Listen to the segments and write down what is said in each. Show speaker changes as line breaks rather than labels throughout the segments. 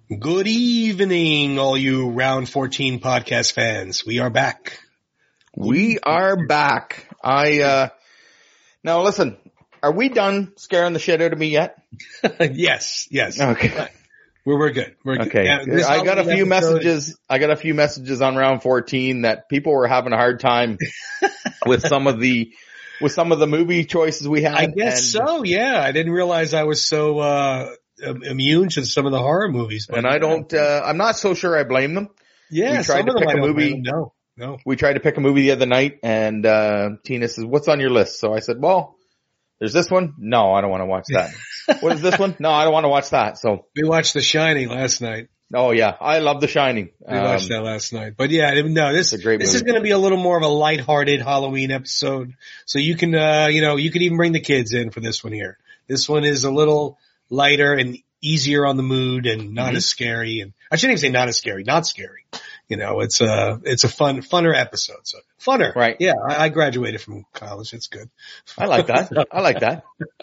Good evening, all you Round 14 podcast fans. We are back.
We are back. Now listen, are we done scaring the shit out of me yet?
Yes.
Okay.
We're good. We're good.
Okay.
Yeah,
I got a few messages on round 14 that people were having a hard time with some of the movie choices we had.
I guess so. Yeah. I didn't realize I was so, immune to some of the horror movies.
And I'm not so sure I blame them.
Yeah.
We tried to pick a movie.
No.
We tried to pick a movie the other night and, Tina says, what's on your list? So I said, well, there's this one. No, I don't want to watch that. What is this one? No, I don't want to watch that. So
we watched The Shining last night.
Oh yeah. I love The Shining.
We watched that last night, but yeah, no, this is going to be a little more of a lighthearted Halloween episode. So you can, you can even bring the kids in for this one here. This one is a little lighter and easier on the mood and not as scary. And I shouldn't even say not as scary, not scary. It's a funner episode. So funner.
Right.
Yeah. I graduated from college. It's good.
I like that.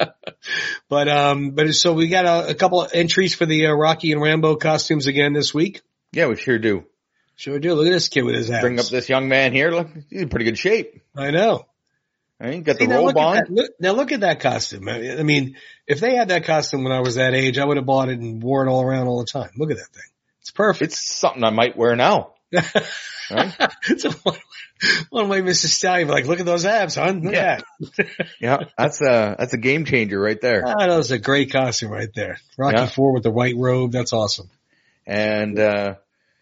But so we got a couple of entries for the Rocky and Rambo costumes again this week.
Yeah, we sure do.
Sure do. Look at this kid with his abs.
Bring up this young man here. Look, he's in pretty good shape.
I know.
Right, got the robe on.
Look at that costume. I mean, if they had that costume when I was that age, I would have bought it and wore it all around all the time. Look at that thing. It's perfect.
It's something I might wear now. Right?
It's one way Mrs. Stallion, like, look at those abs, hon. Look at that.
Yeah, that's a game changer right there.
That was a great costume right there. Rocky IV with the white robe. That's awesome.
And,
the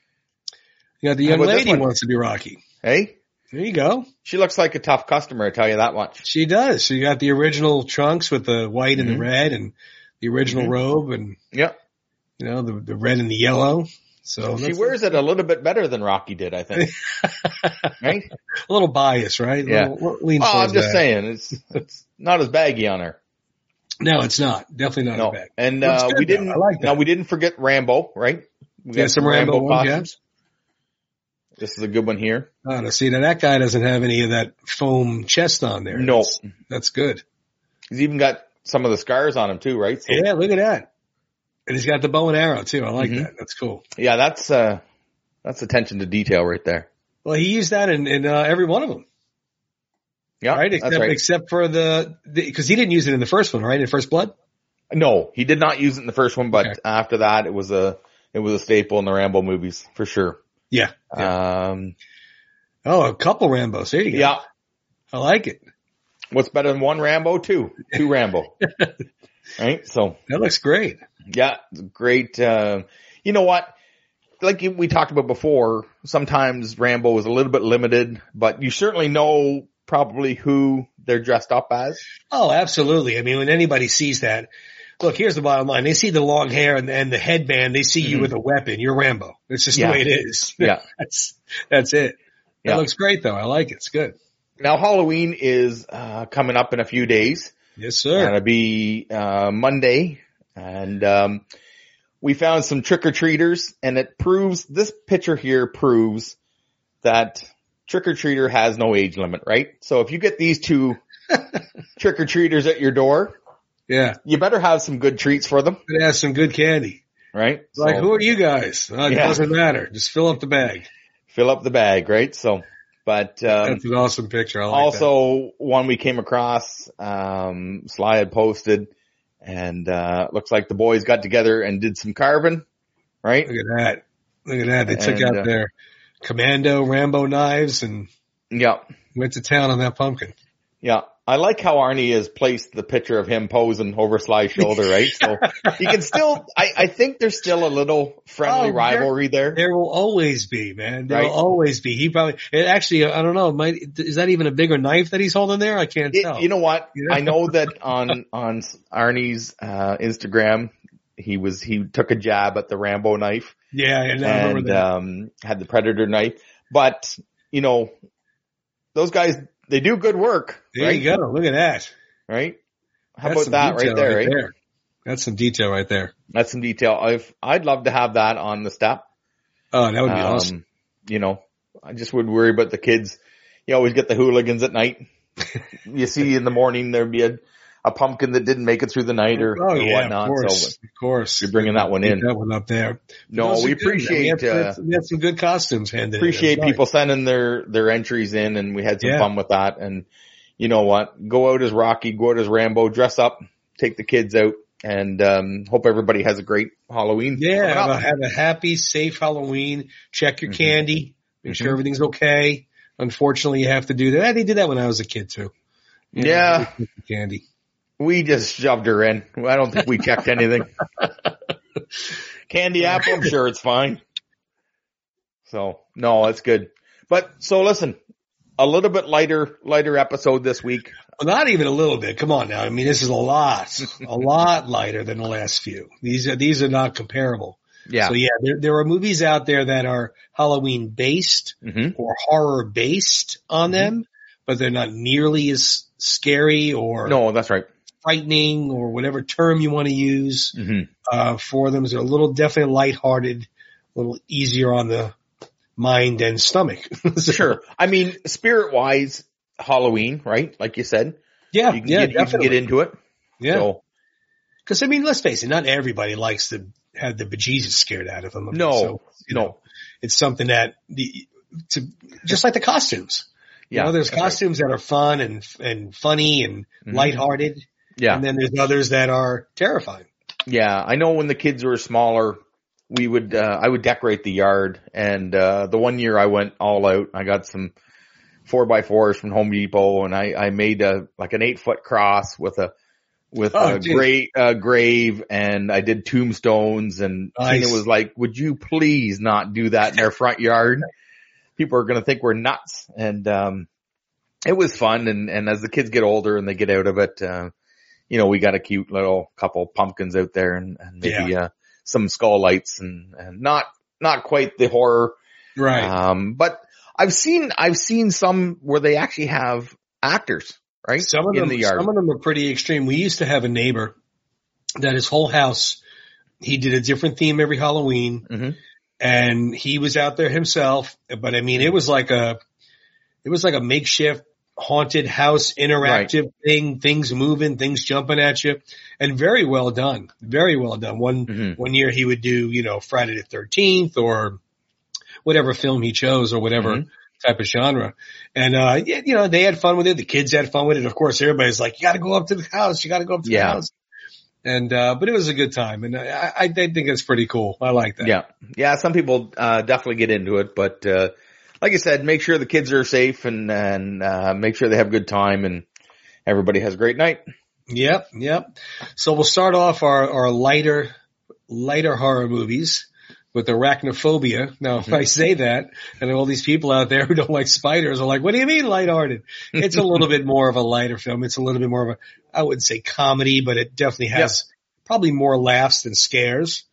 young lady wants to be Rocky.
Hey?
There you go.
She looks like a tough customer, I tell you that much.
She does. She got the original trunks with the white and the red and the original robe and, the red and the yellow. So
she wears it a little bit better than Rocky did, I think. Right?
A little bias, right?
Yeah. I'm just saying, it's not as baggy on her.
No, it's not. Definitely not as baggy.
And we didn't forget Rambo, right? We got
some Rambo costumes.
This is a good one here.
Oh, see, now that guy doesn't have any of that foam chest on there.
No.
That's good.
He's even got some of the scars on him too, right? So,
yeah, look at that. And he's got the bow and arrow too. I like that. That's cool.
Yeah, that's attention to detail right there.
Well, he used that in every one of them.
Yeah,
right?
That's right.
Except for because he didn't use it in the first one, right? In First Blood?
No, he did not use it in the first one, but after that it was a staple in the Rambo movies for sure.
Yeah. A couple Rambos. There you go.
Yeah.
I like it.
What's better than one Rambo? Two Rambo. Right? So.
That looks great.
Yeah. Great. You know what? Like we talked about before, sometimes Rambo is a little bit limited, but you certainly know probably who they're dressed up as.
Oh, absolutely. I mean, when anybody sees that, look, here's the bottom line. They see the long hair and the headband. They see you with a weapon. You're Rambo. It's just the way it is.
Yeah.
That's it. That looks great though. I like it. It's good.
Now Halloween is, coming up in a few days.
Yes, sir.
It'll be, Monday. And, we found some trick-or-treaters and this picture here proves that trick-or-treater has no age limit, right? So if you get these two trick-or-treaters at your door, you better have some good treats for them.
It has some good candy.
Right?
Like, who are you guys? It doesn't matter. Just fill up the bag.
Fill up the bag, right? So, but,
that's an awesome picture. I like
also, one we came across, Sly had posted, and, looks like the boys got together and did some carving, right?
Look at that. They took out their Commando Rambo knives and went to town on that pumpkin.
Yeah. I like how Arnie has placed the picture of him posing over Sly's shoulder, right? So you can still, I think there's still a little friendly rivalry there.
There will always be, man. There will always be. He probably, actually, I don't know, is that even a bigger knife that he's holding there? I can't tell.
You know what? I know that on Arnie's, Instagram, he took a jab at the Rambo knife.
Yeah, I remember that.
Had the Predator knife. But, those guys, they do good work.
There you go. Look at that.
Right? How about that right there, right?
That's some detail right there.
That's some detail. I'd love to have that on the step.
Oh, that would be awesome.
I just would worry about the kids. You always get the hooligans at night. You see in the morning there'd be a pumpkin that didn't make it through the night or whatnot.
Of course.
You're bringing that one in.
That one up there.
No, we appreciate,
we had some good costumes handed in.
Appreciate people sending their entries in, and we had some fun with that. And you know what? Go out as Rocky, go out as Rambo, dress up, take the kids out, and hope everybody has a great Halloween.
Yeah, have a happy, safe Halloween. Check your candy. Make sure everything's okay. Unfortunately, you have to do that. They did that when I was a kid too. Candy.
We just shoved her in. I don't think we checked anything. Candy apple, I'm sure it's fine. So, no, that's good. But, so listen, a little bit lighter episode this week.
Well, not even a little bit. Come on now. I mean, this is a lot lighter than the last few. These are not comparable.
Yeah.
So there are movies out there that are Halloween based or horror based on them, but they're not nearly as scary or
no, that's right,
frightening or whatever term you want to use for them. So they're definitely lighthearted, a little easier on the mind and stomach. So,
sure. I mean, spirit wise, Halloween, right? Like you said.
Yeah,
you can get into it.
Yeah. So, cause I mean, let's face it, not everybody likes to have the bejesus scared out of them.
No,
it's something that just like the costumes.
Yeah.
You know, there's costumes that are fun and funny and lighthearted.
Yeah.
And then there's others that are terrifying.
Yeah. I know when the kids were smaller, I would decorate the yard. And, the one year I went all out, I got some 4x4s from Home Depot, and I made an 8-foot cross with a grave, and I did tombstones, and
nice.
Tina was like, would you please not do that in our front yard? People are going to think we're nuts. And, it was fun. And as the kids get older and they get out of it, we got a cute little couple pumpkins out there and maybe, some skull lights and not quite the horror.
Right.
But I've seen some where they actually have actors, right?
Some of them are pretty extreme. We used to have a neighbor that his whole house, he did a different theme every Halloween. And he was out there himself, but I mean, it was like a makeshift haunted house, interactive thing, things moving, things jumping at you, and very well done. Very well done. One year he would do, Friday the 13th or whatever film he chose or whatever type of genre. And, they had fun with it. The kids had fun with it. Of course, everybody's like, you got to go up to the house. You got to go up to the house. And, but it was a good time. And I think it's pretty cool. I like that.
Yeah. Yeah. Some people, definitely get into it, but, like I said, make sure the kids are safe and make sure they have a good time and everybody has a great night.
Yep. So we'll start off our lighter horror movies with Arachnophobia. Now, if I say that, and all these people out there who don't like spiders are like, what do you mean lighthearted? It's a little bit more of a lighter film. It's a little bit more of I wouldn't say comedy, but it definitely has probably more laughs than scares.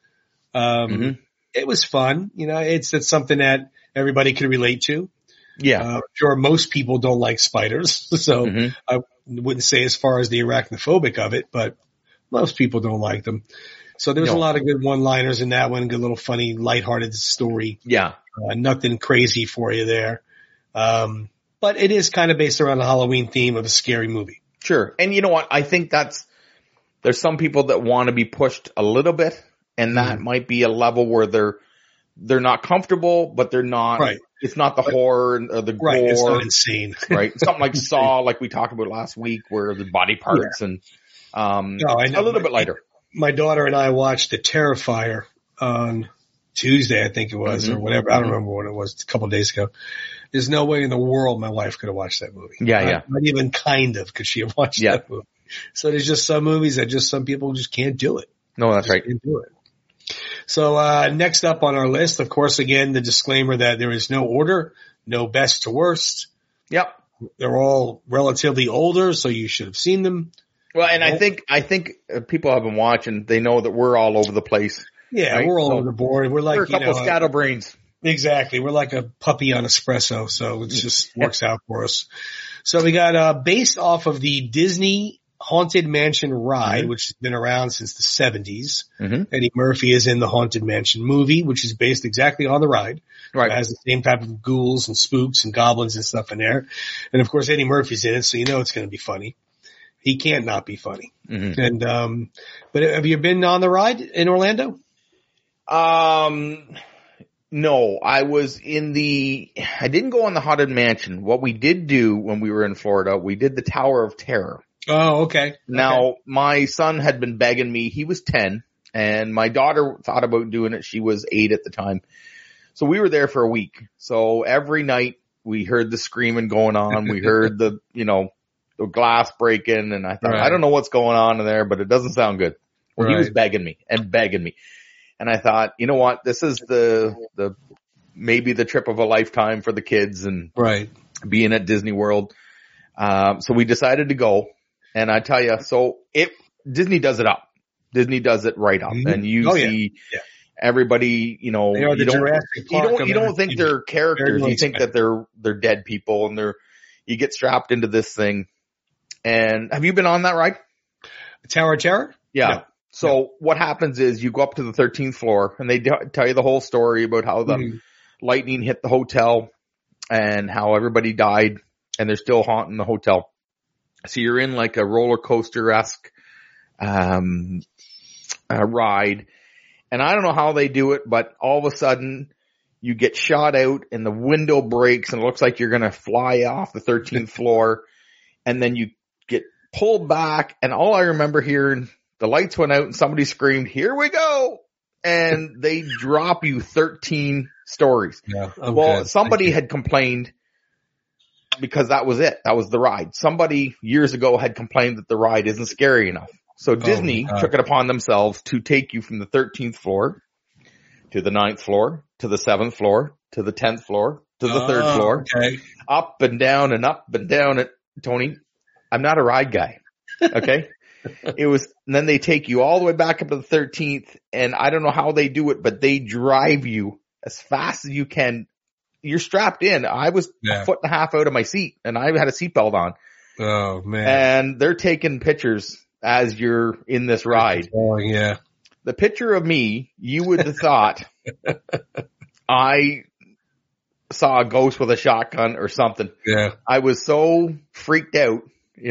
It was fun. It's something that everybody can relate to.
Yeah.
Sure, most people don't like spiders, so I wouldn't say as far as the arachnophobic of it, but most people don't like them. So there's a lot of good one-liners in that one, good little funny, lighthearted story.
Yeah.
Nothing crazy for you there. But it is kind of based around the Halloween theme of a scary movie.
Sure. And you know what? I think there's some people that want to be pushed a little bit, and that might be a level where they're not comfortable, but they're not, it's not the horror or the gore.
It's not insane.
Right. Something like Saw, like we talked about last week, where the body parts and, a little bit lighter.
My daughter and I watched The Terrifier on Tuesday, I think it was, or whatever. I don't remember what it was, a couple of days ago. There's no way in the world my wife could have watched that movie.
Yeah.
Not even kind of could she have watched that movie. So there's just some movies that some people just can't do it.
No, that's right.
Can't do it. So, next up on our list, of course, again, the disclaimer that there is no order, no best to worst.
Yep.
They're all relatively older, so you should have seen them.
Well, and I think people have been watching. They know that we're all over the place.
Yeah, right? We're all over the board. We're like,
we're a couple of scatterbrains.
Exactly. We're like a puppy on espresso, so it just works out for us. So we got, based off of the Disney Haunted Mansion ride, which has been around since the 70s. Eddie Murphy is in the Haunted Mansion movie, which is based exactly on the ride.
Right.
It has the same type of ghouls and spooks and goblins and stuff in there. And of course, Eddie Murphy's in it, so you know it's going to be funny. He can't not be funny. Mm-hmm. And, but have you been on the ride in Orlando?
No, I didn't go on the Haunted Mansion. What we did do when we were in Florida, we did the Tower of Terror.
Oh, okay.
Now, my son had been begging me. He was 10 and my daughter thought about doing it. She was 8 at the time. So we were there for a week. So every night we heard the screaming going on. We heard the glass breaking, and I thought, I don't know what's going on in there, but it doesn't sound good. Well, he was begging me. And I thought, you know what? This is maybe the trip of a lifetime for the kids and being at Disney World. So we decided to go, and I tell you, Disney does it up. Disney does it right up. Mm-hmm. And you see everybody, you don't think they're characters. You think that they're dead people, and you get strapped into this thing. And have you been on that ride?
Tower of Terror?
Yeah. No. So what happens is you go up to the 13th floor and they tell you the whole story about how the lightning hit the hotel and how everybody died and they're still haunting the hotel. So you're in like a roller coaster-esque, ride. And I don't know how they do it, but all of a sudden you get shot out and the window breaks and it looks like you're going to fly off the 13th floor. And then you get pulled back, and all I remember hearing, the lights went out and somebody screamed, "Here we go!" And they drop you 13 stories. Yeah, well, somebody had complained because that was it. That was the ride. Somebody years ago had complained that the ride isn't scary enough. So Disney took it upon themselves to take you from the 13th floor to the 9th floor to the 7th floor to the 10th floor to the 3rd floor, up and down and up and down it. Tony, I'm not a ride guy. Okay. And then they take you all the way back up to the 13th, and I don't know how they do it, but they drive you as fast as you can. You're strapped in. I was a foot and a half out of my seat, and I had a seatbelt on.
Oh man.
And they're taking pictures as you're in this ride.
Oh yeah.
The picture of me, you would have thought I saw a ghost with a shotgun or something. Yeah. I was so freaked out, it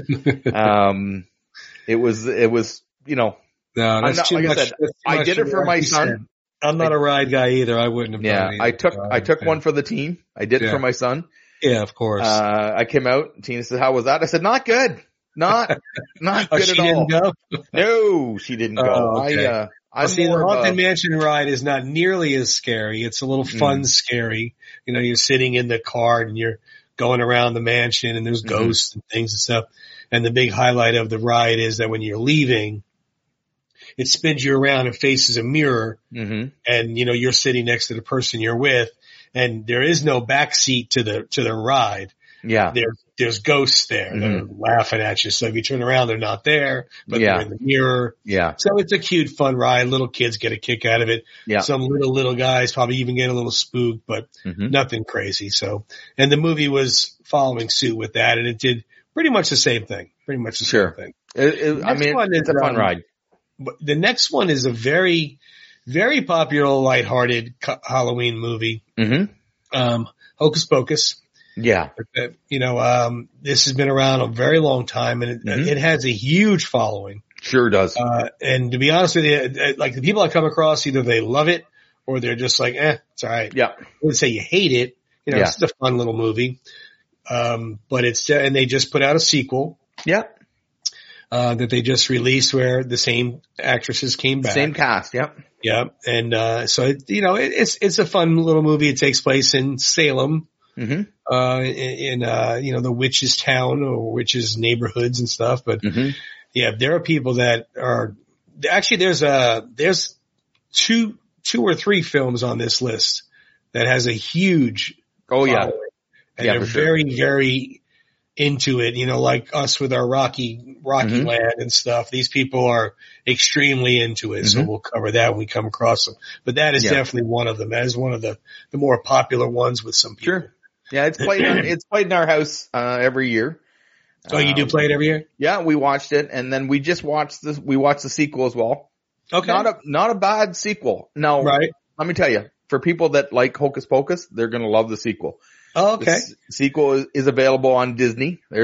was,
No, that's
not,
too
like
much.
I said, I did it for my son.
I'm not a ride guy either. I wouldn't have done it.
I took one for the team. I did it for my son.
Yeah, of course.
I came out, Tina said, "How was that?" I said, "Not good. Not good at all."
She didn't go?
No, she didn't go.
Okay. The Haunted Mansion ride is not nearly as scary. It's a little fun scary. You're sitting in the car and you're going around the mansion and there's ghosts and things and stuff. And the big highlight of the ride is that when you're leaving, it spins you around and faces a mirror. Mm-hmm. And, you're sitting next to the person you're with, and there is no back seat to the ride.
Yeah.
There's ghosts there. Mm-hmm. They're laughing at you. So if you turn around, they're not there, but they're in the mirror.
Yeah.
So it's a cute, fun ride. Little kids get a kick out of it. Yeah. Some little guys probably even get a little spooked, but nothing crazy. So, and the movie was following suit with that, and it did pretty much the same thing. Same thing.
It's a fun ride.
But the next one is a very, very popular, lighthearted Halloween movie. Mm-hmm. Hocus Pocus.
Yeah.
This has been around a very long time, and it has a huge following.
Sure does.
And to be honest with you, like the people I come across, either they love it or they're just like, it's all right.
Yeah.
I wouldn't say you hate it. It's a fun little movie. But and they just put out a sequel.
Yeah.
That they just released where the same actresses came back.
Same cast. Yep.
Yeah. And, so it's a fun little movie. It takes place in Salem. Mm-hmm. In the witches town or witches neighborhoods and stuff. But there are people that are actually, there's two or three films on this list that has a huge, following. And they're very, very into it, like us with our Rocky Land and stuff. These people are extremely into it. So we'll cover that when we come across them. But that is definitely one of them. That is one of the more popular ones with some people.
Sure. Yeah, it's played in our house every year.
Oh, you do play it every year?
Yeah, we watched it, and then we just watched the sequel as well.
Okay.
Not a bad sequel. Now, let me tell you, for people that like Hocus Pocus, they're gonna love the sequel.
Oh, okay.
The sequel is available on Disney. There's a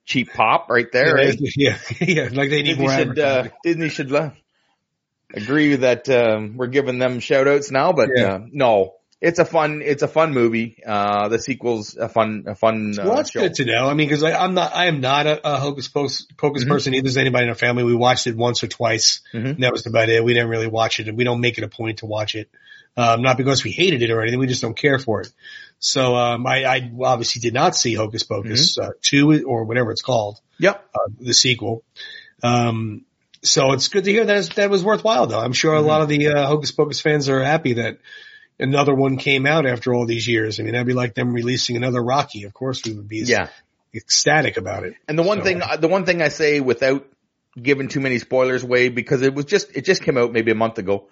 cheap pop right there.
Yeah,
right?
yeah. Like they need more advertising.
Disney should agree that we're giving them shout outs now, but no. It's a fun movie. The sequel's a fun
well, that's
show.
good to know. I mean, cause I am not a Hocus Pocus person. Neither is anybody in our family. We watched it once or twice. And that was about it. We didn't really watch it, and we don't make it a point to watch it. Not because we hated it or anything. We just don't care for it. So, I obviously did not see Hocus Pocus, 2 or whatever it's called.
Yep.
The sequel. So it's good to hear that was worthwhile though. I'm sure a lot of the, Hocus Pocus fans are happy that another one came out after all these years. I mean, that'd be like them releasing another Rocky. Of course we would be ecstatic about it.
And the one thing I say without giving too many spoilers away, because it just came out maybe a month ago.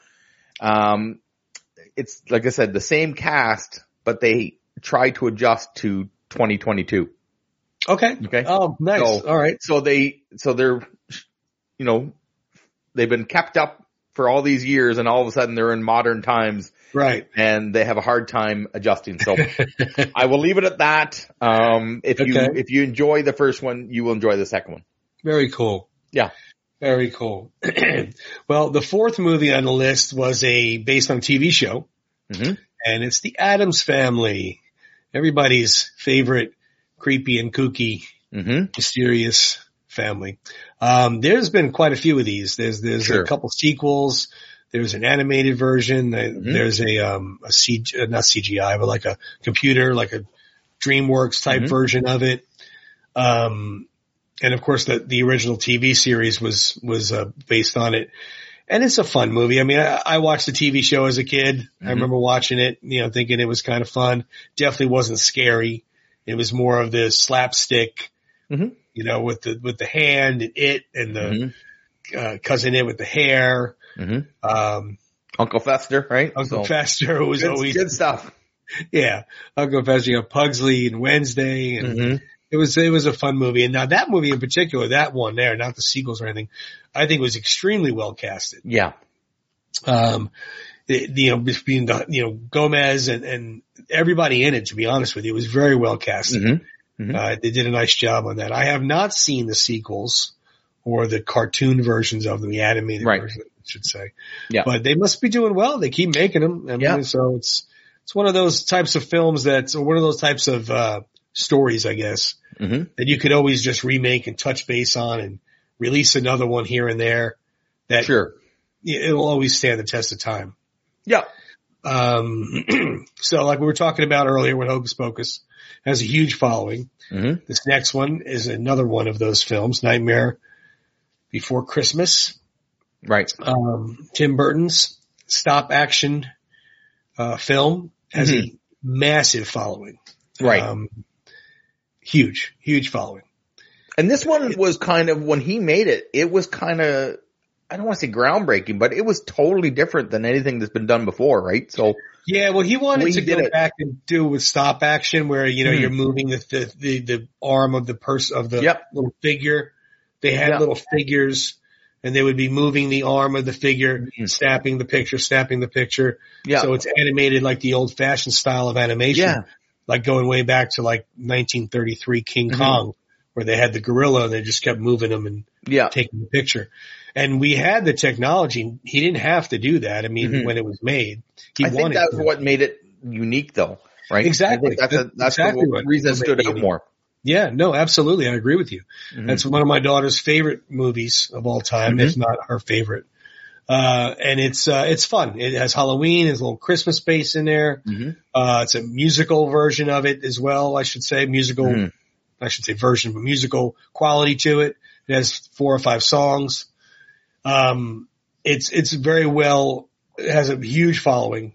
It's like I said, the same cast, but they tried to adjust to 2022.
Okay. Oh, nice.
So,
all right.
So they're, they've been kept up for all these years, and all of a sudden they're in modern times.
Right.
And they have a hard time adjusting. So I will leave it at that. If you enjoy the first one, you will enjoy the second one.
Very cool.
Yeah.
Very cool. Well, the fourth movie on the list was based on a TV show. And it's The Addams Family. Everybody's favorite creepy and kooky, mysterious family. There's been quite a few of these. There's a couple sequels. There's an animated version. There's not CGI, but like a computer, like a DreamWorks type version of it. And of course the original TV series was based on it. And it's a fun movie. I mean, I watched the TV show as a kid. I remember watching it, thinking it was kind of fun. Definitely wasn't scary. It was more of the slapstick, with the hand and it and the, cousin it with the hair.
Uncle Fester, right?
Uncle Fester was always
good stuff.
Yeah. Uncle Fester, Pugsley and Wednesday. And it was a fun movie. And now that movie in particular, that one there, not the sequels or anything, I think was extremely well casted.
Yeah.
Between Gomez and everybody in it, to be honest with you, it was very well casted. They did a nice job on that. I have not seen the sequels or the cartoon versions of them, the animated version, I should say. Yeah. But they must be doing well. They keep making them. I mean, so it's one of those types of films or one of those types of, stories, I guess, that you could always just remake and touch base on and release another one here and there. That it'll always stand the test of time.
Yeah.
So like we were talking about earlier with Hocus Pocus has a huge following. This next one is another one of those films, Nightmare Before Christmas.
Right.
Tim Burton's stop action, film has a massive following.
Right.
Huge following.
And this one was kind of, when he made it, it was kind of, I don't want to say groundbreaking, but it was totally different than anything that's been done before, right? So
yeah, well, he wanted to go back and do with stop action, where you're moving the arm of the person of the little figure. They had little figures, and they would be moving the arm of the figure, snapping the picture. Yeah. So it's animated like the old fashioned style of animation. Yeah. Like going way back to like 1933 King Kong, where they had the gorilla and they just kept moving them and taking the picture. And we had the technology. He didn't have to do that. I mean, when it was made, I think
that's what made it unique though, right?
Exactly.
That's exactly the reason it stood out more.
Yeah, no, absolutely. I agree with you. That's one of my daughter's favorite movies of all time, if not her favorite. And it's fun. It has Halloween, there's a little Christmas base in there. It's a musical version of it as well, I should say. Musical quality to it. It has 4 or 5 songs. It's very well, it has a huge following.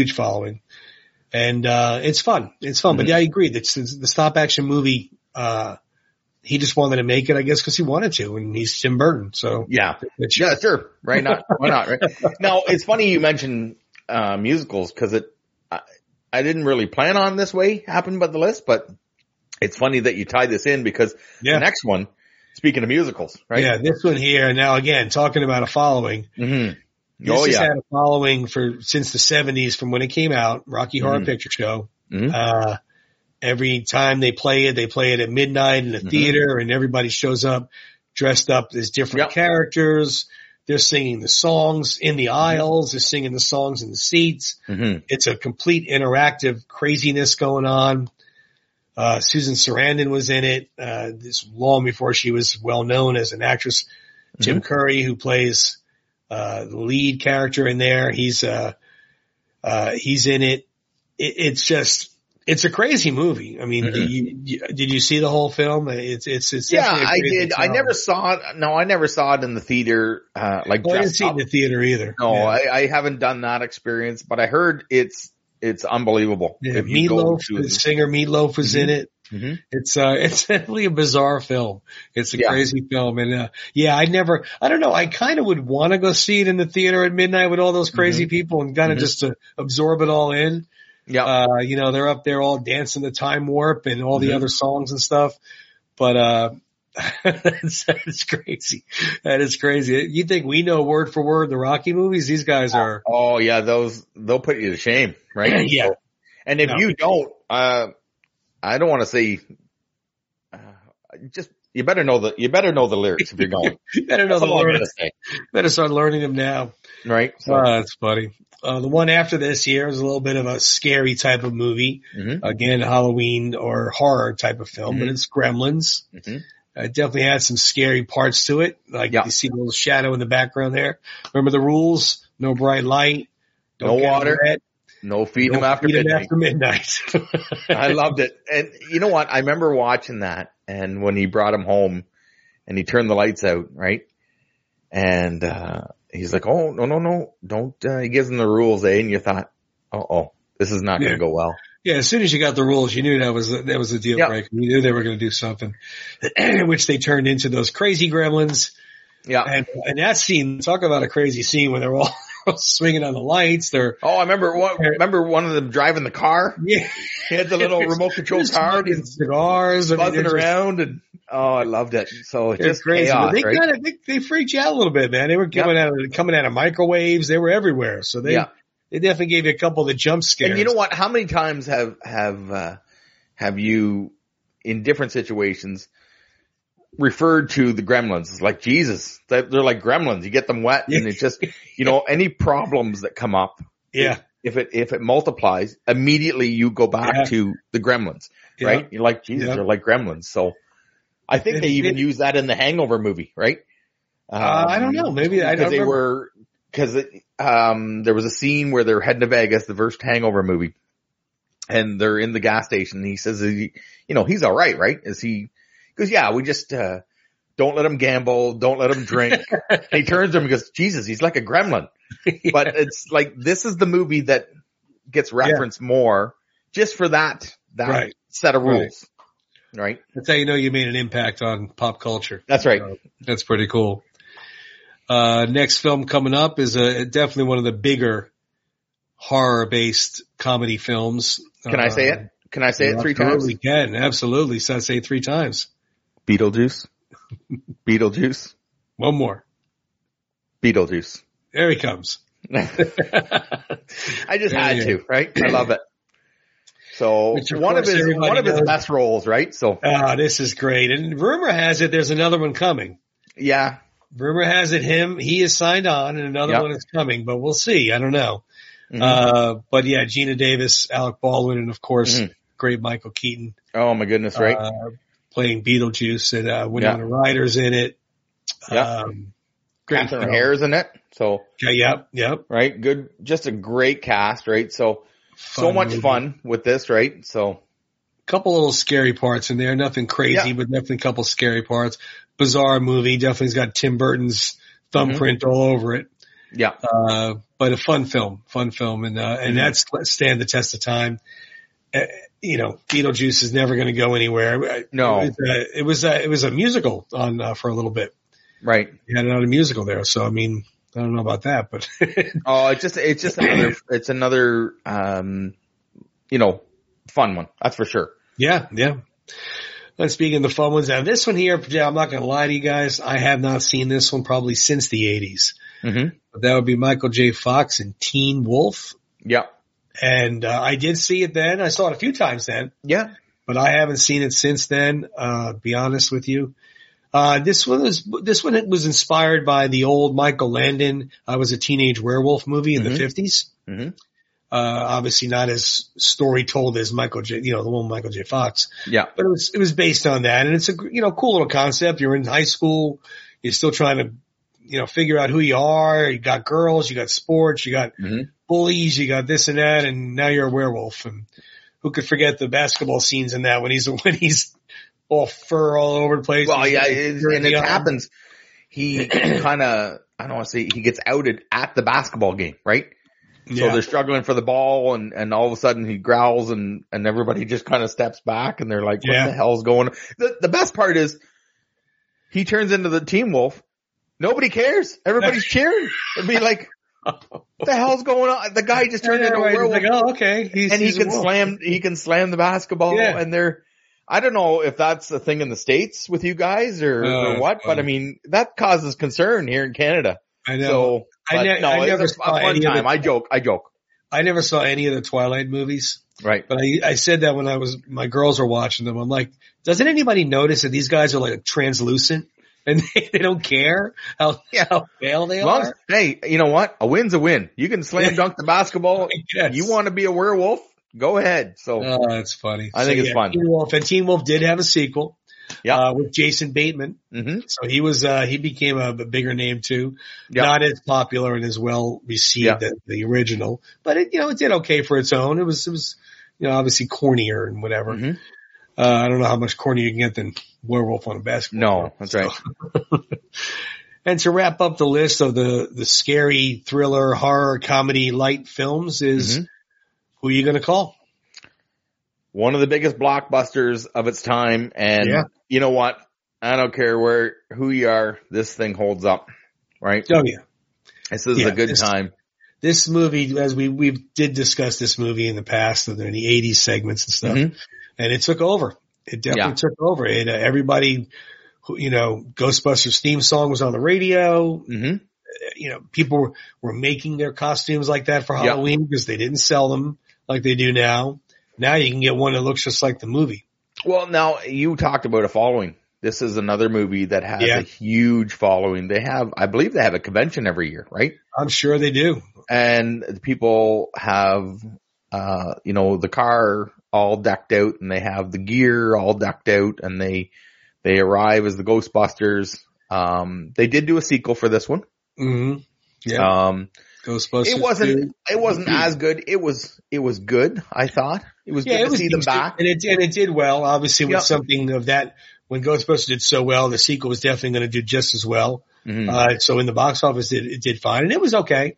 And, it's fun. But yeah, I agree. The stop action movie, he just wanted to make it, I guess, because he wanted to, and he's Tim Burton. So
yeah, sure, right? Why not? Right? Now, it's funny you mentioned musicals, because I didn't really plan on this way happening by the list, but it's funny that you tied this in, because the next one, speaking of musicals, right?
Yeah, this one here. Now, again, talking about a following. This has had a following since the 70s, from when it came out, Rocky Horror Picture Show. Every time they play it at midnight in the theater, and everybody shows up dressed up as different characters. They're singing the songs in the aisles. They're singing the songs in the seats. It's a complete interactive craziness going on. Susan Sarandon was in it, this long before she was well known as an actress. Tim Curry, who plays, the lead character in there, he's in it. It's a crazy movie. I mean, did you see the whole film? It's
I did. I never saw it. No, I never saw it in the theater. I
didn't see it in the theater either.
No, I haven't done that experience, but I heard it's unbelievable.
Yeah, Meatloaf, the singer Meatloaf was in it. It's definitely a bizarre film. It's a crazy film. And, I don't know. I kind of would want to go see it in the theater at midnight with all those crazy people and kind of just to absorb it all in. Yeah. They're up there all dancing the Time Warp and all the other songs and stuff. But, it's crazy. That is crazy. You think we know word for word the Rocky movies? These guys are.
Oh yeah. They'll put you to shame, right?
Yeah.
So, and if you don't, I don't want to say, you better know the lyrics if you're going.
You better know the lyrics. Better start learning them now.
Right.
So. That's funny. The one after this here is a little bit of a scary type of movie. Again, Halloween or horror type of film, but it's Gremlins. It definitely had some scary parts to it. Like you see a little shadow in the background there. Remember the rules? No bright light.
No water. No feed them after
midnight.
I loved it. And you know what? I remember watching that, and when he brought him home and he turned the lights out, right? And, he's like, oh, no, don't, he gives them the rules, and you thought, this is not going to go well.
Yeah, as soon as you got the rules, you knew that was a deal breaker. You knew they were going to do something, which they turned into those crazy gremlins. Yeah. And that scene, talk about a crazy scene when they're all swinging on the lights.
I remember one of them driving the car.
Yeah.
He had the little remote control car
and cigars,
buzzing around, and I loved it. So it's just
crazy.
Chaos,
they freaked you out a little bit, man. They were coming out of microwaves. They were everywhere. So they definitely gave you a couple of the jump scares.
And you know what? How many times have you in different situations referred to the gremlins? It's like, Jesus, they're like gremlins. You get them wet and it's just, any problems that come up.
Yeah.
If it multiplies, immediately you go back to the gremlins, right? You're like, Jesus, they're like gremlins. So I think they even use that in the Hangover movie, right?
I don't know. Maybe I don't remember.
Because there was a scene where they're heading to Vegas, the first Hangover movie, and they're in the gas station. And he says, he's all right? He goes, yeah, we just don't let him gamble, don't let him drink. And he turns to him and goes, Jesus, he's like a gremlin. But it's like, this is the movie that gets referenced more just for that set of rules. Right.
That's how you know you made an impact on pop culture.
That's right.
That's pretty cool. Next film coming up is definitely one of the bigger horror-based comedy films.
Can I say it? Can I say it 3 times?
Absolutely can. Absolutely. So I'd say it 3 times.
Beetlejuice. Beetlejuice.
One more.
Beetlejuice.
There he comes.
I just had to, right? I love it. So one of his best roles, right? So
this is great. And rumor has it there's another one coming.
Yeah.
Rumor has it he is signed on and another one is coming, but we'll see. I don't know. But yeah, Gina Davis, Alec Baldwin, and of course, great Michael Keaton.
Oh my goodness, right?
Playing Beetlejuice, and Winona Ryder's in it.
Catherine Hare's in it. So
yep.
Right, good, just a great cast, right? So much movie. Fun with this, right? So
couple little scary parts in there, nothing crazy, but definitely a couple scary parts. Bizarre movie, definitely's got Tim Burton's thumbprint all over it.
Yeah.
But a fun film, and that's stand the test of time. Beetlejuice is never going to go anywhere.
No.
It was a musical on, for a little bit.
Right.
You had another musical there. So, I mean, I don't know about that, but.
it's another, fun one. That's for sure.
Yeah. Let's speak of the fun ones. Now, this one here, I'm not going to lie to you guys. I have not seen this one probably since the 80s. But that would be Michael J. Fox and Teen Wolf.
Yeah.
And I did see it then. I saw it a few times then.
Yeah.
but I haven't seen it since then. Be honest with you. This one was inspired by the old Michael Landon, I Was a Teenage Werewolf movie in the 50s. Mm-hmm. Obviously not as story told as the one Michael J. Fox.
Yeah.
But it was based on that. And it's a, cool little concept. You're in high school. You're still trying to, figure out who you are. You got girls, you got sports, you got bullies, you got this and that. And now you're a werewolf. And who could forget the basketball scenes in that when he's all fur all over the place.
Well, yeah. And it happens. He kind of, I don't want to say he gets outed at the basketball game, right? So they're struggling for the ball and all of a sudden he growls and everybody just kind of steps back and they're like, what the hell's going on? The best part is he turns into the Teen Wolf. Nobody cares. Everybody's cheering. It'd be like, what the hell's going on? The guy just turned into a werewolf.
Like, oh, okay.
He can slam the basketball and I don't know if that's a thing in the States with you guys or what, but I mean, that causes concern here in Canada.
I know.
So, I never saw any time. I joke.
I never saw any of the Twilight movies.
Right.
But I said that when my girls were watching them. I'm like, doesn't anybody notice that these guys are like translucent and they don't care how pale they are?
Hey, you know what? A win's a win. You can slam dunk the basketball. Yes. You want to be a werewolf? Go ahead. So.
Oh, that's funny.
I think it's fun.
Teen Wolf did have a sequel.
Yeah.
With Jason Bateman.
Mm-hmm.
So he became a bigger name too.
Yep.
Not as popular and as well received as the original, but it did okay for its own. It was, obviously cornier and whatever.
Mm-hmm.
I don't know how much cornier you can get than Werewolf on a Basketball
court. That's right.
And to wrap up the list of the scary thriller, horror, comedy, light films is who are you going to call?
One of the biggest blockbusters of its time. And you know what? I don't care who you are. This thing holds up, right?
Oh yeah.
This is a good time.
This movie, as we did discuss this movie in the past, in the 80s segments and stuff, and it took over. It definitely took over. It, everybody, Ghostbusters theme song was on the radio. Mm-hmm. People were making their costumes like that for Halloween because they didn't sell them like they do now. Now you can get one that looks just like the movie.
Well, now you talked about a following. This is another movie that has a huge following. I believe they have a convention every year, right? I'm
sure they do.
And people have, the car all decked out and they have the gear all decked out and they arrive as the Ghostbusters. They did do a sequel for this one.
Mm-hmm. Yeah.
Ghostbusters. It wasn't as good. It was good, I thought. It was good to see them back.
And it did well, obviously with something of that. When Ghostbusters did so well, the sequel was definitely going to do just as well. Mm-hmm. So in the box office, it did fine and it was okay.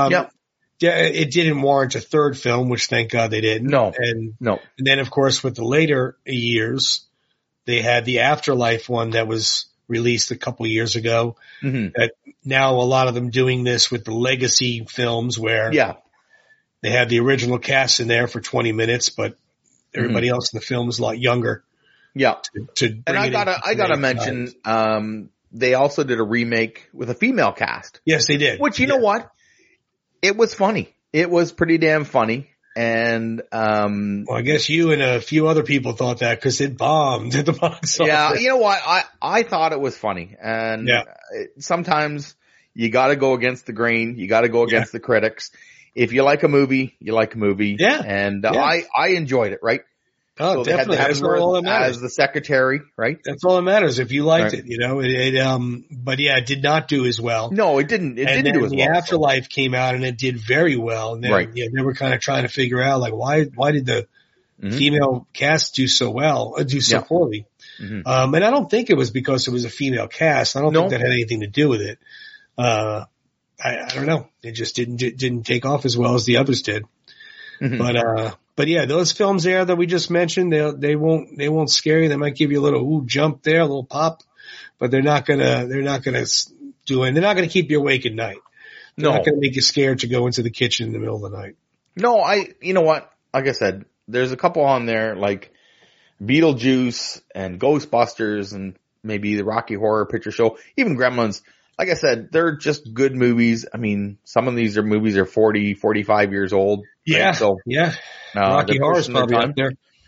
It didn't warrant a third film, which thank God they didn't.
No.
And then of course with the later years, they had the Afterlife one that was released a couple of years ago. Mm-hmm. That now a lot of them doing this with the legacy films where they have the original cast in there for 20 minutes, but everybody else in the film is a lot younger.
Yeah. And I gotta mention, they also did a remake with a female cast.
Yes, they did.
Which, you know what? It was funny. It was pretty damn funny. And,
well, I guess you and a few other people thought that because it bombed at the box office.
Yeah. You know what? I thought it was funny. And sometimes you gotta go against the grain. You gotta go against the critics. If you like a movie, you like a movie.
Yeah.
And, I enjoyed it, right?
Oh,
so
definitely. That's all that matters.
As the secretary, right?
That's all that matters. If you liked it, but it did not do as well.
No, it didn't. It didn't do as well.
The Afterlife came out and it did very well. And then, they were kind of trying to figure out like, why did the female cast do so well, do so poorly? Mm-hmm. And I don't think it was because it was a female cast. I don't think that had anything to do with it. I don't know. It just didn't take off as well as the others did. Mm-hmm. But yeah, those films there that we just mentioned, they won't scare you. They might give you a little jump there, a little pop, but they're not gonna they're not gonna keep you awake at night. They're not gonna make you scared to go into the kitchen in the middle of the night.
No, you know what? Like I said, there's a couple on there like Beetlejuice and Ghostbusters and maybe the Rocky Horror Picture Show, even Gremlins. Like I said, they're just good movies. I mean, some of these movies are 40, 45 years old.
Yeah.
Right? So,
Rocky Horror is probably up there.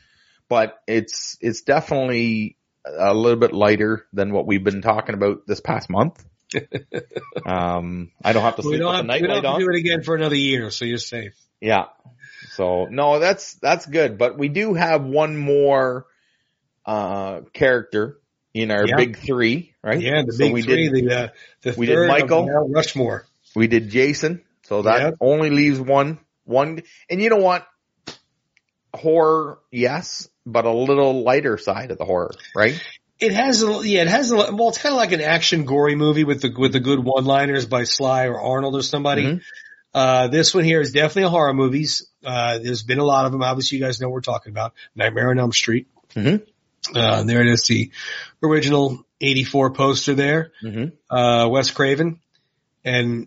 but it's definitely a little bit lighter than what we've been talking about this past month. I don't have to sleep with the nightlight on.
We don't have to do it again for another year, so you're safe.
Yeah. So no, that's good. But we do have one more character in our big three, right?
Yeah, the big three. We did
Michael,
Mount Rushmore.
We did Jason. So that only leaves one. And you know what? Horror, yes, but a little lighter side of the horror, right?
It has well, it's kind of like an action gory movie with the good one-liners by Sly or Arnold or somebody. Mm-hmm. This one here is definitely a horror movies. There's been a lot of them. Obviously, you guys know what we're talking about. Nightmare on Elm Street. Mm-hmm. There it is, the original 84 poster there. Mm-hmm. Wes Craven. And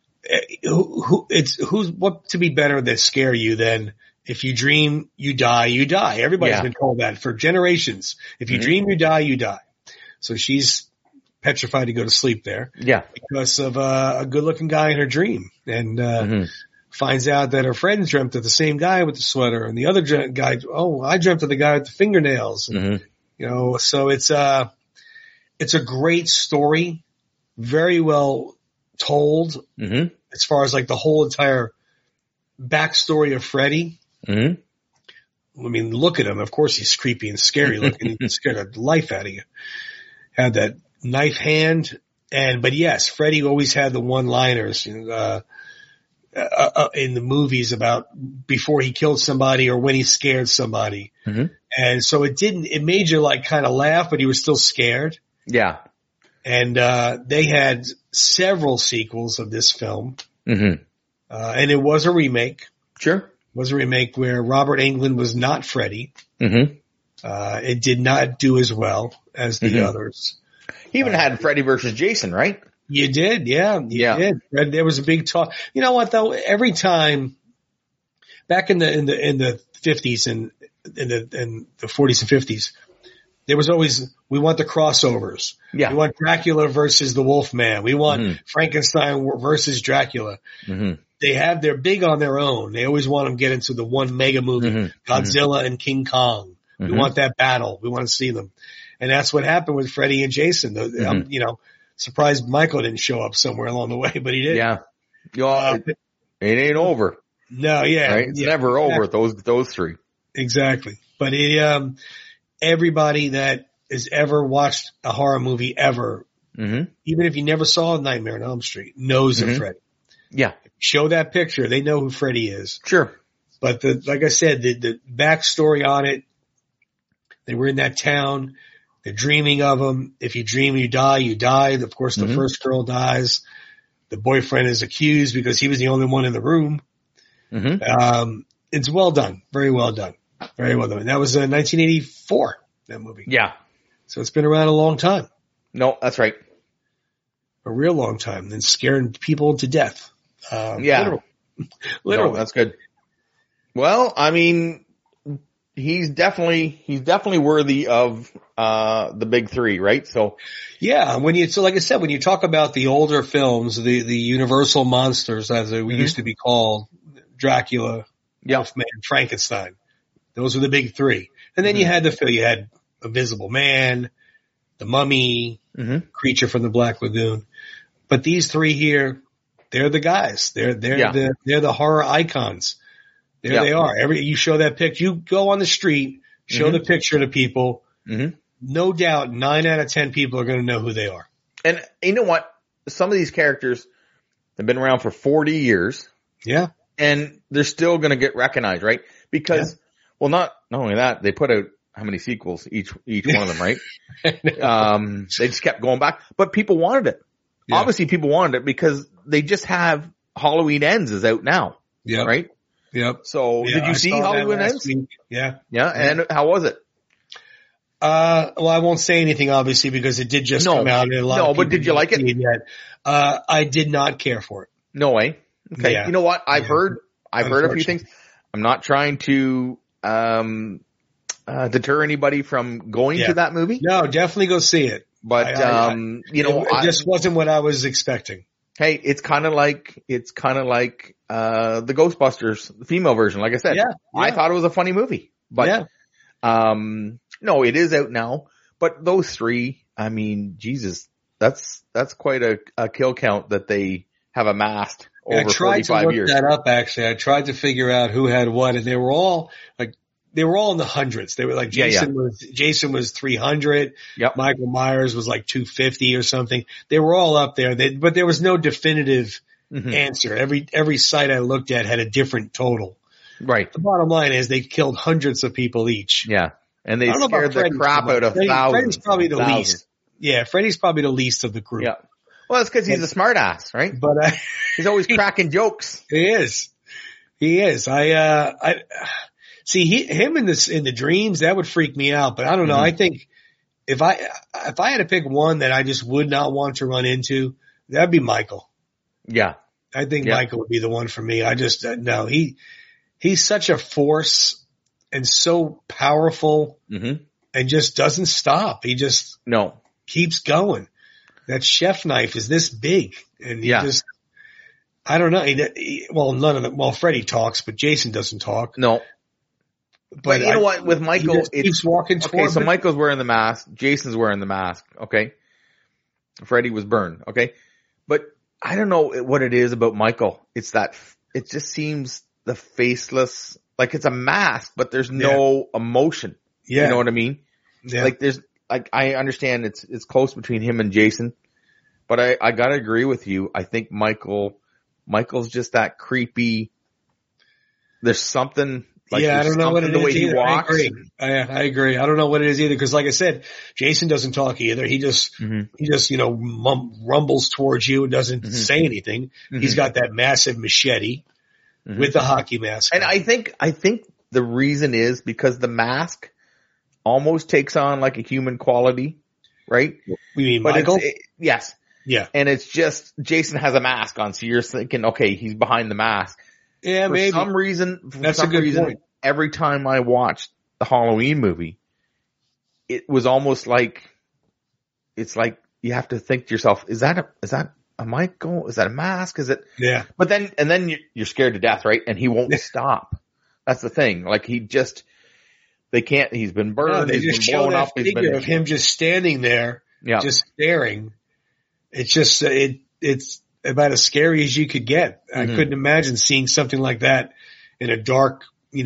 what to be better than scare you than if you dream, you die, you die. Everybody's been told that for generations. If you dream, you die, you die. So she's petrified to go to sleep there. Yeah. Because of a good looking guy in her dream. And finds out that her friend dreamt of the same guy with the sweater, and the other guy, I dreamt of the guy with the fingernails. And, you know, so it's a great story, very well told as far as like the whole entire backstory of Freddy. I mean, look at him. Of course, he's creepy and scary looking. He can scare the life out of you. Had that knife hand, but yes, Freddy always had the one-liners in the movies about before he killed somebody or when he scared somebody. And so it made you like kind of laugh, but he was still scared. Yeah. And they had several sequels of this film. And it was a remake. Sure. It was a remake where Robert Englund was not Freddy. It did not do as well as the others.
He even had Freddy versus Jason, right?
You did, yeah. You did. There was a big talk. You know what though? Every time back in the 50s and in the 40s and 50s, there was always, we want the crossovers. Yeah. We want Dracula versus the Wolfman. We want Frankenstein versus Dracula. They're big on their own. They always want them to get into the one mega movie, Godzilla and King Kong. We want that battle. We want to see them. And that's what happened with Freddy and Jason. You know, surprised Michael didn't show up somewhere along the way, but he did. Yeah.
It ain't over.
No, yeah.
Right? It's never over, those three.
Exactly. But everybody that has ever watched a horror movie ever, even if you never saw Nightmare on Elm Street, knows of Freddy. Yeah. Show that picture. They know who Freddy is. Sure. But like I said, the backstory on it, they were in that town. They're dreaming of him. If you dream, you die, you die. Of course, the first girl dies. The boyfriend is accused because he was the only one in the room. It's well done. Very well done. Very well done. And that was 1984, that movie. Yeah. So it's been around a long time.
No, that's right.
A real long time. And scaring people to death. Literally.
No, that's good. Well, I mean, he's definitely worthy of the big three, right? So
yeah, so like I said, when you talk about the older films, the Universal monsters as they used to be called, Dracula, Wolfman, Frankenstein, those were the big three. And then you had Invisible Man, The Mummy, Creature from the Black Lagoon. But these three here, they're the guys. They're the horror icons. There they are. You show that picture, you go on the street, show the picture to people. No doubt 9 out of 10 people are going to know who they are.
And you know what? Some of these characters have been around for 40 years. Yeah. And they're still going to get recognized, right? Because, well, not only that, they put out how many sequels each one of them, right? They just kept going back, but people wanted it. Yeah. Obviously people wanted it because they just have Halloween Ends is out now. Yeah. Right? Yep. So did you see Halloween Ends? Yeah. Yeah. And how was it?
Well, I won't say anything obviously because it did just come out. And
but did you like it?
Yet. I did not care for it.
No way. Okay. Yeah. You know what? I've heard a few things. I'm not trying to, deter anybody from going to that movie.
No, definitely go see it.
But,
it just wasn't what I was expecting.
Hey, it's kind of like the Ghostbusters, the female version. Like I said, I thought it was a funny movie, but, No, it is out now, but those three, I mean, Jesus, that's quite a kill count that they have amassed over 45 years.
I tried to look that up, actually. I tried to figure out who had what, and they were all in the hundreds. They were like, Jason was 300.
Yep.
Michael Myers was like 250 or something. They were all up there, but there was no definitive answer. Every site I looked at had a different total.
Right.
The bottom line is they killed hundreds of people each.
Yeah. And they scared the crap out of thousands.
Freddy's probably the least. Yeah, Freddy's probably the least of the group.
Yeah. Well, that's because he's a smart ass, right?
But
he's always cracking jokes.
He is. I see him in the dreams, that would freak me out. But I don't know. I think if I had to pick one that I just would not want to run into, that'd be Michael.
Yeah.
I think Michael would be the one for me. I just no. He's such a force and so powerful and just doesn't stop. He just keeps going. That chef knife is this big, and he just, I don't know. None of them. Well, Freddy talks, but Jason doesn't talk.
No. But you know what? With Michael,
he keeps walking toward
Okay, so Michael's wearing the mask. Jason's wearing the mask. Okay. Freddy was burned. Okay. But I don't know what it is about Michael. It's that, it just seems the faceless, like it's a mask, but there's no emotion.
Yeah.
You know what I mean?
Yeah.
Like I understand it's close between him and Jason, but I gotta agree with you. I think Michael's just that creepy. There's something like,
I don't know what it is.
The way he walks.
I agree. I don't know what it is either. Cause like I said, Jason doesn't talk either. He just, rumbles towards you and doesn't say anything. He's got that massive machete with the hockey mask.
And I think the reason is because the mask almost takes on like a human quality, right?
You mean Michael?
Yes.
Yeah.
And it's just, Jason has a mask on, so you're thinking, okay, he's behind the mask.
Yeah, maybe.
For some reason,
point.
Every time I watched the Halloween movie, it was almost like, it's like you have to think to yourself, is that a Michael? Is that a mask? Is it?
Yeah.
But then you're scared to death, right? And he won't stop. That's the thing. Like they can't, he's been burned, he's been blown up.
Figure of him just standing there, just staring. It's just, it's about as scary as you could get. I couldn't imagine seeing something like that in a dark,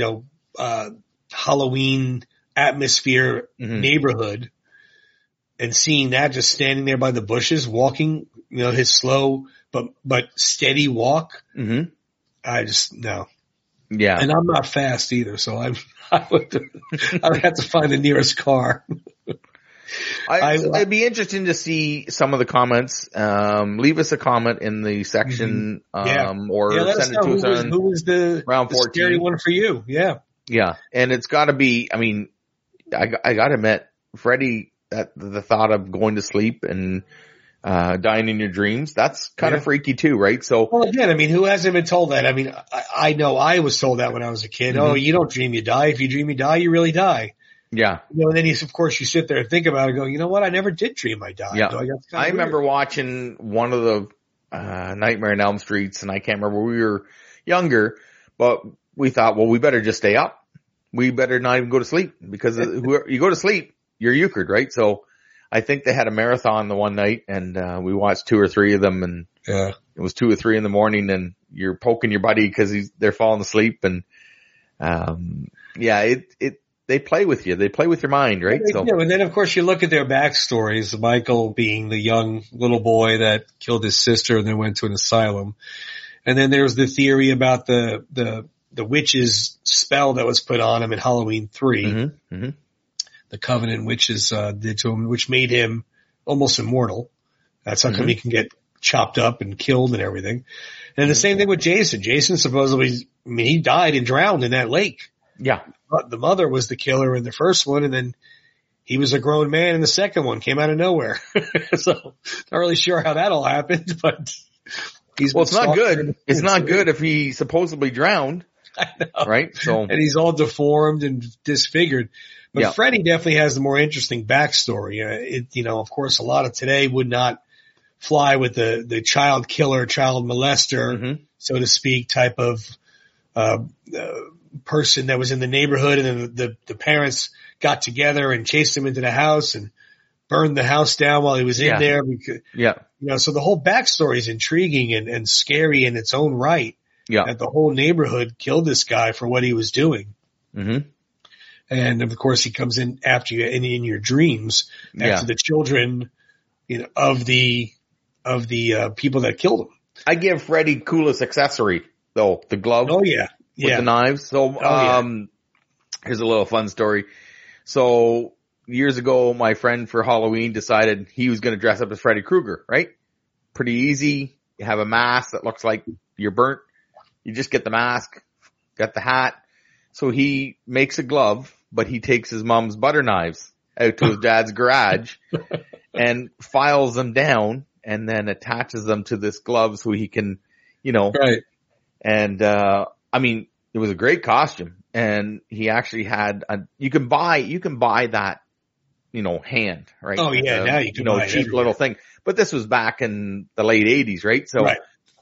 Halloween atmosphere neighborhood, and seeing that just standing there by the bushes, walking, his slow, but steady walk. I just, no.
Yeah.
And I'm not fast either, so I would have to find the nearest car.
It'd be interesting to see some of the comments. Leave us a comment in the section, or send it to us on
who was the
round 14.
Scary one for you. Yeah.
Yeah. And it's gotta be, I mean, I gotta admit, Freddy, that the thought of going to sleep and, dying in your dreams, that's kind of freaky too, right? So,
well, again, I mean, who hasn't been told that? I mean, I know I was told that when I was a kid. Oh, you don't dream you die. If you dream you die, you really die.
Yeah.
And then of course you sit there and think about it and go, you know what? I never did dream I died.
Yeah. I remember watching one of the, Nightmare on Elm Streets, and I can't remember, we were younger, but we thought, well, we better just stay up. We better not even go to sleep, because you go to sleep, you're euchred, right? So I think they had a marathon the one night, and we watched 2 or 3 of them, and it was 2 or 3 in the morning, and you're poking your buddy because they're falling asleep, and they play with you. They play with your mind, right?
And then of course you look at their backstories. Michael being the young little boy that killed his sister and then went to an asylum, and then there's the theory about the witch's spell that was put on him in Halloween 3. The Covenant witches did to him, which made him almost immortal. That's how come he can get chopped up and killed and everything. And the same thing with Jason. Jason supposedly, he died and drowned in that lake.
Yeah.
But the mother was the killer in the first one, and then he was a grown man in the second one, came out of nowhere. So not really sure how that all happened, but
it's not good. It's not good if he supposedly drowned.
I know.
Right? So,
and he's all deformed and disfigured. But Freddy definitely has the more interesting backstory. Of course, a lot of today would not fly with the child killer, child molester, so to speak, type of person that was in the neighborhood, and then the parents got together and chased him into the house and burned the house down while he was in there. Because, so the whole backstory is intriguing and scary in its own right.
Yeah.
That the whole neighborhood killed this guy for what he was doing.
Mm-hmm.
And of course he comes in after you in your dreams after the children, of the people that killed him.
I give Freddy coolest accessory though, the glove.
Oh yeah.
With the knives. So, here's a little fun story. So years ago, my friend for Halloween decided he was going to dress up as Freddy Krueger, right? Pretty easy. You have a mask that looks like you're burnt. You just get the mask, got the hat. So he makes a glove, but he takes his mom's butter knives out to his dad's garage and files them down and then attaches them to this glove so he can,
Right.
And, it was a great costume, and he actually had you can buy that, hand, right?
Oh yeah. Now you can buy
cheap little thing, but this was back in the late 80s, right? So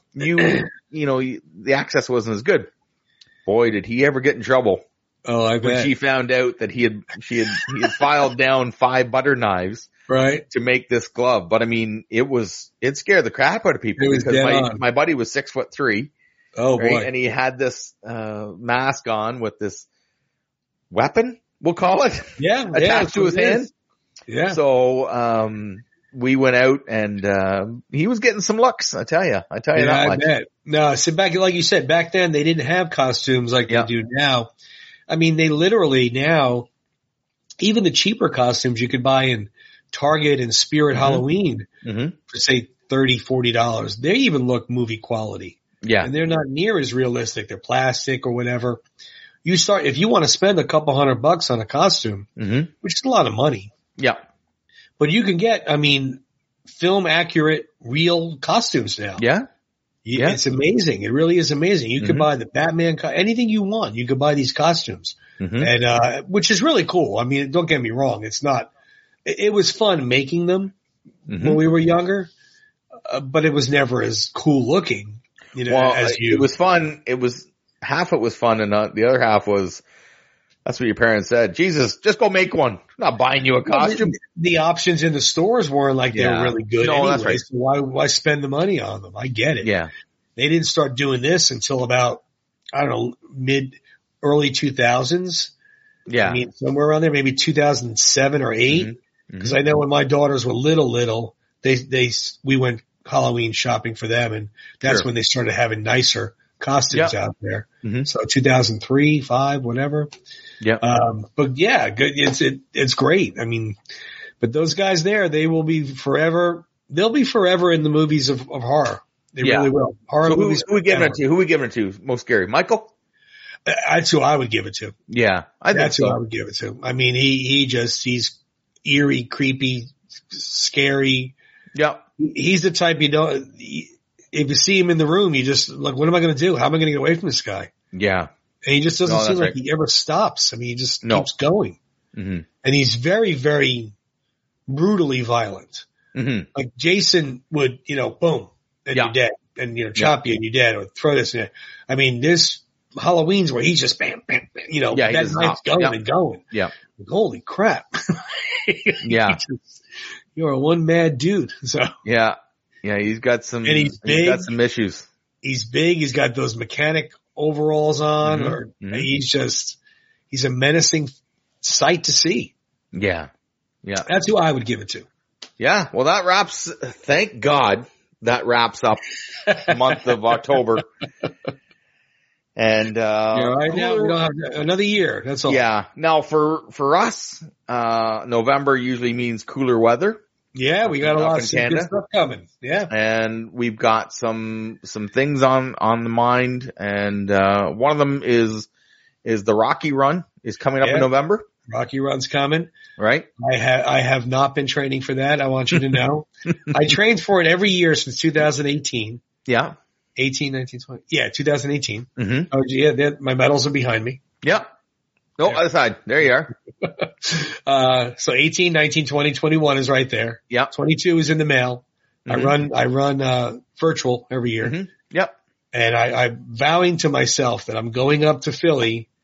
the access wasn't as good. Boy, did he ever get in trouble.
Oh, I bet.
When she found out that he had filed down 5 butter knives.
Right.
To make this glove. But it scared the crap out of people because my buddy was 6'3".
Oh
right?
boy.
And he had this, mask on with this weapon, we'll call it.
Yeah.
attached to his hand.
Yeah.
So, we went out and, he was getting some looks. I tell you that much.
Bet. No, so back, like you said, back then they didn't have costumes like they do now. They literally now, even the cheaper costumes you could buy in Target and Spirit Halloween for say $30, $40. They even look movie quality.
Yeah.
And they're not near as realistic. They're plastic or whatever. If you want to spend a couple $100 on a costume, which is a lot of money.
Yeah.
But you can get, film accurate, real costumes now.
Yeah.
Yeah. It's amazing. It really is amazing. You could buy the Batman, anything you want. You could buy these costumes and, which is really cool. Don't get me wrong. It was fun making them when we were younger, but it was never as cool looking,
It was fun. Half it was fun and the other half was, that's what your parents said. Jesus, just go make one. I'm not buying you a costume.
The options in the stores weren't like they were really good anyway.
That's right.
So why spend the money on them? I get it.
Yeah.
They didn't start doing this until about, early 2000s.
Yeah.
Somewhere around there, maybe 2007 or 8. Because I know when my daughters were little, we went Halloween shopping for them, and that's when they started having nicer costumes out there. So 2003, 5, whatever.
Yeah.
But yeah, good. It's great. But those guys there, they will be forever. They'll be forever in the movies of horror. They really will. Horror movies.
Who we giving it to? Who we giving it to? Most scary, Michael?
That's who I would give it to.
Yeah,
that's who I would give it to. He's eerie, creepy, scary.
Yeah.
He's the type, if you see him in the room, you just like, what am I going to do? How am I going to get away from this guy?
Yeah.
And he just doesn't seem like he ever stops. He just keeps going. And he's very, very brutally violent. Like Jason would, boom, and you're dead. And, chop you and you're dead, or throw this in there. This Halloween's where he's just bam, bam, bam, that knife's going and going.
Yeah.
Holy crap.
Yeah.
You're a one mad dude. So
yeah, he's got some. And he's big. He's got some issues.
He's big. He's got those mechanic overalls on, or he's a menacing sight to see.
Yeah,
that's who I would give it to.
Yeah, well, thank God that wraps up the month of October. And,
right now we don't have another year. That's all.
Yeah. Now for us, November usually means cooler weather.
Yeah. We got a lot of good stuff coming. Yeah.
And we've got some things on the mind. And, one of them is the Rocky Run is coming up in November.
Rocky Run's coming.
Right.
I have not been training for that. I want you to know. I trained for it every year since 2018.
Yeah.
18, 19, 20. Yeah, 2018. Oh, yeah, my medals are behind me.
Yeah. No, other side. There you
are. So 18, 19, 20, 21 is right there.
Yeah.
22 is in the mail. I run virtual every year.
Yep.
And I'm vowing to myself that I'm going up to Philly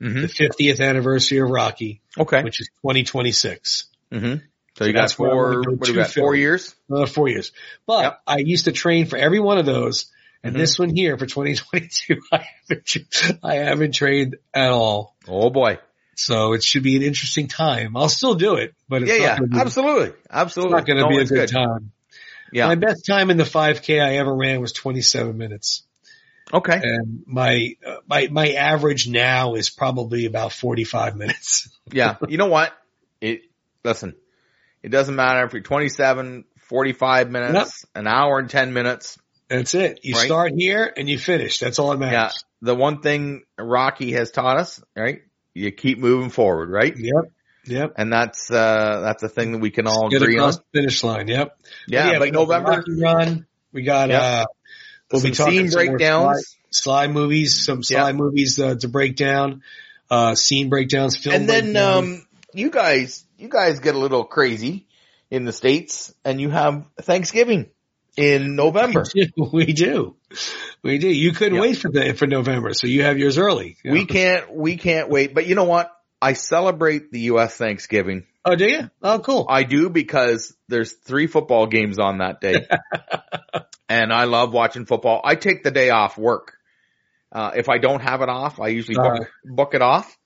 the 50th anniversary of Rocky.
Okay.
Which is 2026.
Mm-hmm. So you got 4 years?
4 years. But I used to train for every one of those. And this one here for 2022, I haven't trained at all.
Oh boy.
So it should be an interesting time. I'll still do it, but it's not going to be,
absolutely.
It's not going to be a good time.
Yeah.
My best time in the 5K I ever ran was 27 minutes.
Okay.
And my average now is probably about 45 minutes.
Yeah. You know what? Listen, it doesn't matter if you're 27, 45 minutes, an hour and 10 minutes.
That's it. You start here and you finish. That's all that matters.
Yeah. The one thing Rocky has taught us, right? You keep moving forward, right?
Yep.
And that's a thing that we can all agree on.
The finish line. Yep.
Yeah. But November
run. We got, we'll be talking
scene breakdowns,
Sly movies, some Sly movies to break down, scene breakdowns, film
and then
breakdowns.
You guys get a little crazy in the States, and you have Thanksgiving in November.
We do. You couldn't wait for November, so you have yours early.
We can't wait. But you know what? I celebrate the U.S. Thanksgiving.
Oh, do you? Oh, cool.
I do, because there's 3 football games on that day. And I love watching football. I take the day off work. If I don't have it off, I usually book it off.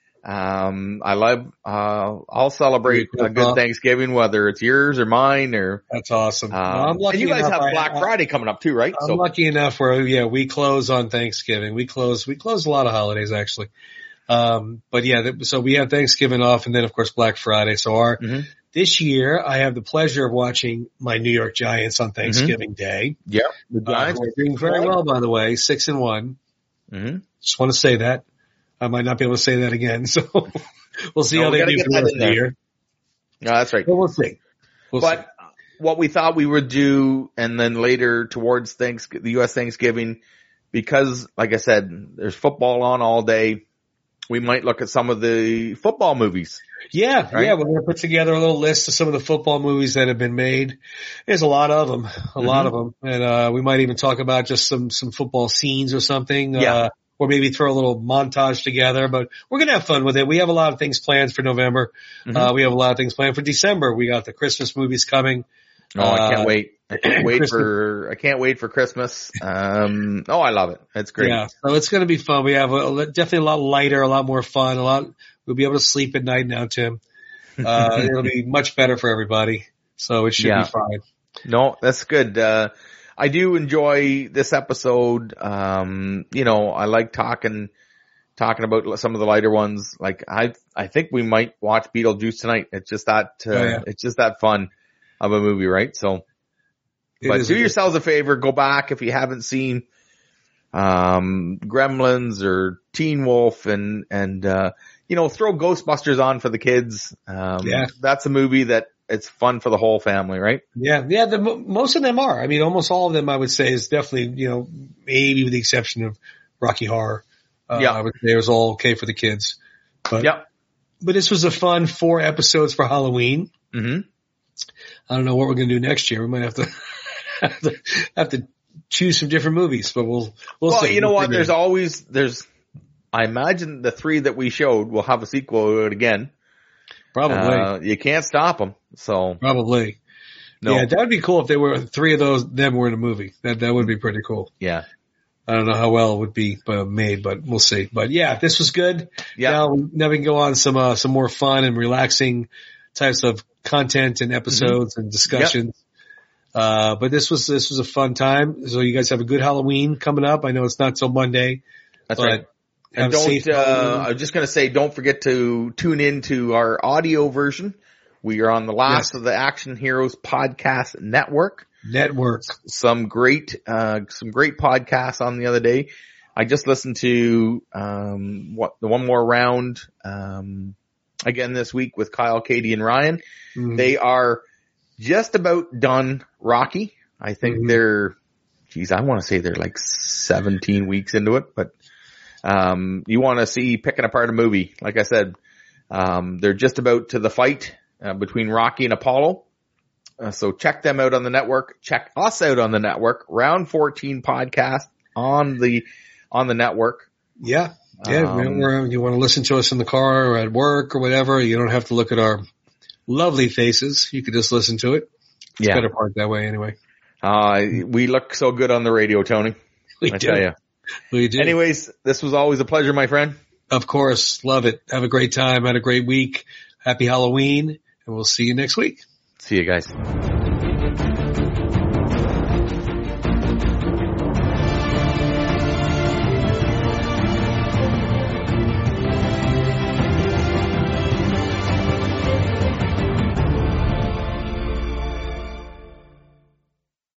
I'll celebrate a good Thanksgiving, whether it's yours or mine or.
That's awesome. I'm lucky
and you guys
enough,
have Black Friday coming up too, right?
I'm lucky enough where, we close on Thanksgiving. We close a lot of holidays actually. But so we have Thanksgiving off and then of course Black Friday. So this year I have the pleasure of watching my New York Giants on Thanksgiving Day.
Yeah. The Giants
are doing very well, by the way, 6-1. Just want to say that. I might not be able to say that again. So we'll see how they do for the rest of the year.
No, that's right.
But we'll see.
What we thought we would do, and then later towards the U.S. Thanksgiving, because like I said, there's football on all day. We might look at some of the football movies.
Yeah. We're going to put together a little list of some of the football movies that have been made. There's a lot of them, And, we might even talk about just some football scenes or something. Or maybe throw a little montage together, but we're going to have fun with it. We have a lot of things planned for November. We have a lot of things planned for December. We got the Christmas movies coming.
Oh, I can't wait. I can't wait for Christmas. I love it. It's great.
Yeah. So it's going to be fun. We have definitely a lot lighter, a lot more fun, we'll be able to sleep at night now, Tim. It'll be much better for everybody. So it should be fine.
No, that's good. I do enjoy this episode. I like talking about some of the lighter ones. Like I think we might watch Beetlejuice tonight. It's just that, it's just that fun of a movie, right? So, but do yourselves a favor, go back if you haven't seen, Gremlins or Teen Wolf and throw Ghostbusters on for the kids. That's a movie that it's fun for the whole family, right?
Yeah. Most of them are. I mean, almost all of them I would say is definitely, maybe with the exception of Rocky Horror. I would say it was all okay for the kids. But this was a fun 4 episodes for Halloween.
Mm-hmm.
I don't know what we're going to do next year. We might have to choose some different movies, but we'll see.
You know what? I imagine the 3 that we showed will have a sequel to it again.
Probably.
You can't stop them. So
probably. No. Yeah, that would be cool if they were 3 of them were in a movie. That would be pretty cool.
Yeah.
I don't know how well it would be made, but we'll see. But yeah, this was good.
Yeah.
Now we can go on some more fun and relaxing types of content and episodes and discussions. Yep. But this was a fun time. So you guys have a good Halloween coming up. I know it's not till Monday.
That's right. And I was just going to say, don't forget to tune in to our audio version. We are on the last of the Action Heroes podcast network. Some great podcasts on the other day. I just listened to, the One More Round, again this week with Kyle, Katie, and Ryan. Mm-hmm. They are just about done Rocky. I think they're, I want to say they're like 17 weeks into it, but you want to see picking apart a movie. Like I said, they're just about to the fight between Rocky and Apollo. So check them out on the network. Check us out on the network. Round 14 podcast on the network.
Yeah. Yeah, you want to listen to us in the car or at work or whatever. You don't have to look at our lovely faces. You could just listen to it. It's a better part that way anyway.
We look so good on the radio, Tony.
I tell you. We do.
Anyways, this was always a pleasure, my friend.
Of course. Love it. Have a great time. Had a great week. Happy Halloween. And we'll see you next week.
See you guys.